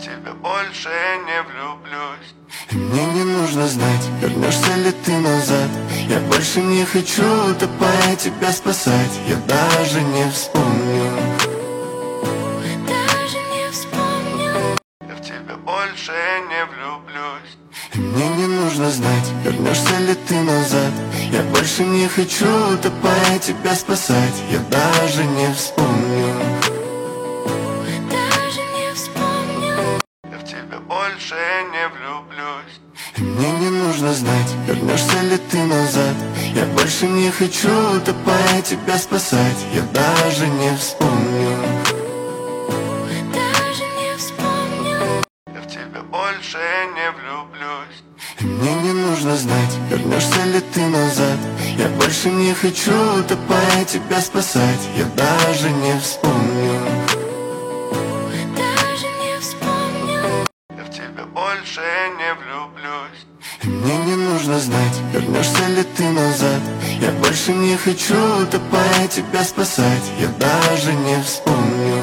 тебя больше не влюблюсь. И мне не нужно знать, вернешься ли ты назад. Я больше не хочу, утопая, тебя спасать. Я даже не вспомню. Я в тебя больше не влюблюсь. И мне не нужно знать, вернешься ли ты назад. Я больше не хочу, утопая, тебя спасать. Я даже не вспомню. Я в тебя больше не влюблюсь. И мне не нужно знать, вернешься ли ты назад. Я больше не хочу, утопая, тебя спасать. Я даже не вспомню. Я в тебя больше не влюблюсь. И мне не нужно знать, вернешься ли ты назад. Я больше не хочу, утопая, тебя спасать. Я даже не вспомню. Я в тебя больше не влюблюсь. И мне не нужно знать, вернешься ли ты назад. Я больше не хочу, утопая, тебя спасать. Я даже не вспомню.